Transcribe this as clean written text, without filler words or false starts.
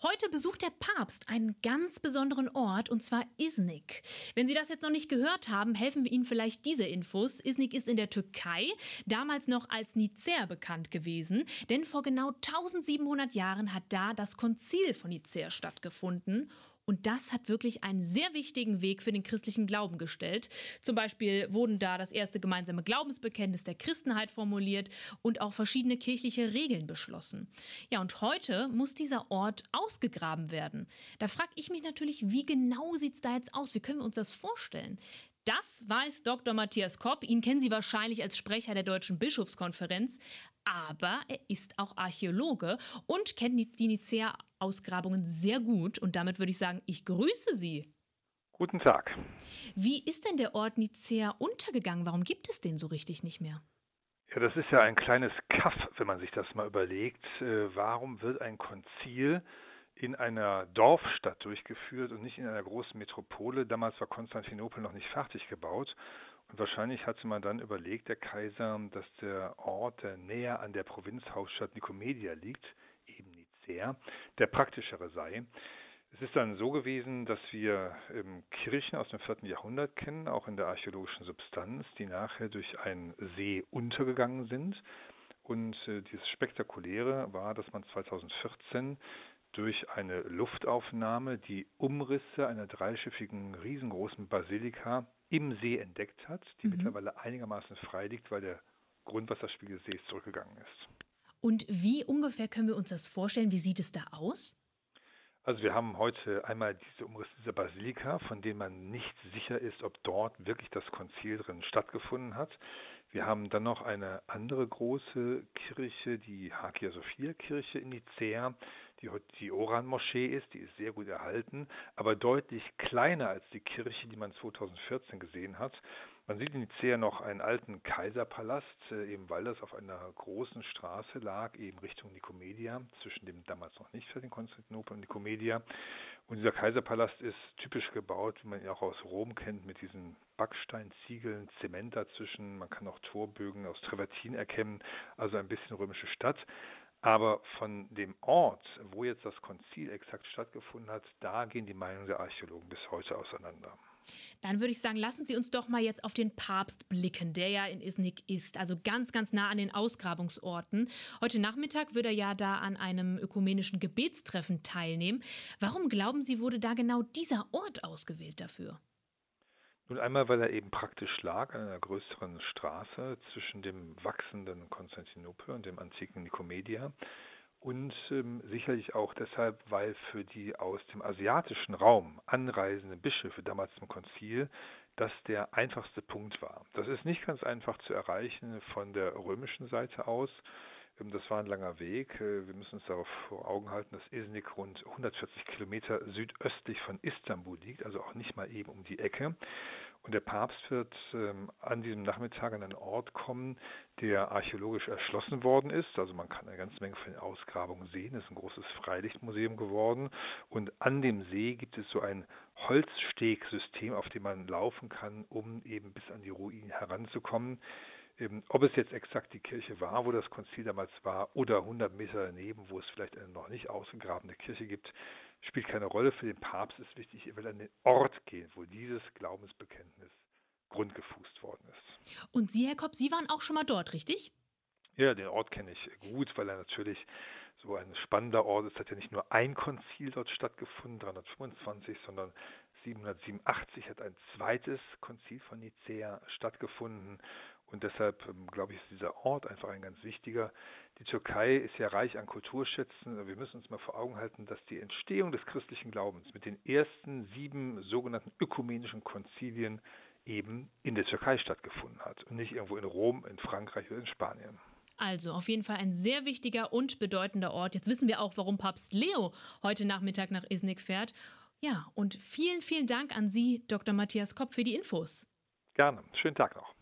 Heute besucht der Papst einen ganz besonderen Ort, und zwar Iznik. Wenn Sie das jetzt noch nicht gehört haben, helfen wir Ihnen vielleicht diese Infos. Iznik ist in der Türkei, damals noch als Nicäa bekannt gewesen. Denn vor genau 1700 Jahren hat da das Konzil von Nicäa stattgefunden. Und das hat wirklich einen sehr wichtigen Weg für den christlichen Glauben gestellt. Zum Beispiel wurden da das erste gemeinsame Glaubensbekenntnis der Christenheit formuliert und auch verschiedene kirchliche Regeln beschlossen. Ja, und heute muss dieser Ort ausgegraben werden. Da frage ich mich natürlich, wie genau sieht es da jetzt aus? Wie können wir uns das vorstellen? Das weiß Dr. Matthias Kopp. Ihn kennen Sie wahrscheinlich als Sprecher der Deutschen Bischofskonferenz. Aber er ist auch Archäologe und kennt die Nicäa-Ausgrabungen sehr gut. Und damit würde ich sagen, ich grüße Sie. Guten Tag. Wie ist denn der Ort Nicäa untergegangen? Warum gibt es den so richtig nicht mehr? Ja, das ist ja ein kleines Kaff, wenn man sich das mal überlegt. Warum wird ein Konzil in einer Dorfstadt durchgeführt und nicht in einer großen Metropole? Damals war Konstantinopel noch nicht fertig gebaut. Und wahrscheinlich hatte man dann überlegt, der Kaiser, dass der Ort, der näher an der Provinzhauptstadt Nikomedia liegt, eben Nicäa, der praktischere sei. Es ist dann so gewesen, dass wir Kirchen aus dem 4. Jahrhundert kennen, auch in der archäologischen Substanz, die nachher durch einen See untergegangen sind. Und dieses Spektakuläre war, dass man 2014 durch eine Luftaufnahme die Umrisse einer dreischiffigen, riesengroßen Basilika im See entdeckt hat, die mittlerweile einigermaßen frei liegt, weil der Grundwasserspiegel des Sees zurückgegangen ist. Und wie ungefähr können wir uns das vorstellen? Wie sieht es da aus? Also wir haben heute einmal diese Umrisse dieser Basilika, von denen man nicht sicher ist, ob dort wirklich das Konzil drin stattgefunden hat. Wir haben dann noch eine andere große Kirche, die Hagia Sophia Kirche in Nicäa, die heute die Oran-Moschee ist, die ist sehr gut erhalten, aber deutlich kleiner als die Kirche, die man 2014 gesehen hat. Man sieht in Nicäa noch einen alten Kaiserpalast, eben weil das auf einer großen Straße lag, eben Richtung Nikomedia, zwischen dem damals noch nicht fertigen Konstantinopel und Nikomedia. Und dieser Kaiserpalast ist typisch gebaut, wie man ihn auch aus Rom kennt, mit diesen Backsteinziegeln, Zement dazwischen. Man kann auch Torbögen aus Travertin erkennen, also ein bisschen römische Stadt. Aber von dem Ort, wo jetzt das Konzil exakt stattgefunden hat, da gehen die Meinungen der Archäologen bis heute auseinander. Dann würde ich sagen, lassen Sie uns doch mal jetzt auf den Papst blicken, der ja in Iznik ist, also ganz, ganz nah an den Ausgrabungsorten. Heute Nachmittag wird er ja da an einem ökumenischen Gebetstreffen teilnehmen. Warum glauben Sie, wurde da genau dieser Ort ausgewählt dafür? Nun einmal, weil er eben praktisch lag an einer größeren Straße zwischen dem wachsenden Konstantinopel und dem antiken Nikomedia. Und sicherlich auch deshalb, weil für die aus dem asiatischen Raum anreisenden Bischöfe damals zum Konzil das der einfachste Punkt war. Das ist nicht ganz einfach zu erreichen von der römischen Seite aus. Das war ein langer Weg. Wir müssen uns darauf vor Augen halten, dass Iznik rund 140 Kilometer südöstlich von Istanbul liegt, also auch nicht mal eben um die Ecke. Und der Papst wird an diesem Nachmittag an einen Ort kommen, der archäologisch erschlossen worden ist. Also man kann eine ganze Menge von den Ausgrabungen sehen. Es ist ein großes Freilichtmuseum geworden. Und an dem See gibt es so ein Holzstegsystem, auf dem man laufen kann, um eben bis an die Ruinen heranzukommen. Ob es jetzt exakt die Kirche war, wo das Konzil damals war, oder 100 Meter daneben, wo es vielleicht eine noch nicht ausgegrabene Kirche gibt, spielt keine Rolle. Für den Papst ist wichtig, er will an den Ort gehen, wo dieses Glaubensbekenntnis grundgefußt worden ist. Und Sie, Herr Kopp, Sie waren auch schon mal dort, richtig? Ja, den Ort kenne ich gut, weil er natürlich so ein spannender Ort ist. Es hat ja nicht nur ein Konzil dort stattgefunden, 325, sondern 787 hat ein zweites Konzil von Nicäa stattgefunden. Und deshalb, glaube ich, ist dieser Ort einfach ein ganz wichtiger. Die Türkei ist ja reich an Kulturschätzen. Wir müssen uns mal vor Augen halten, dass die Entstehung des christlichen Glaubens mit den ersten 7 sogenannten ökumenischen Konzilien eben in der Türkei stattgefunden hat und nicht irgendwo in Rom, in Frankreich oder in Spanien. Also auf jeden Fall ein sehr wichtiger und bedeutender Ort. Jetzt wissen wir auch, warum Papst Leo heute Nachmittag nach Iznik fährt. Ja, und vielen, vielen Dank an Sie, Dr. Matthias Kopp, für die Infos. Gerne. Schönen Tag noch.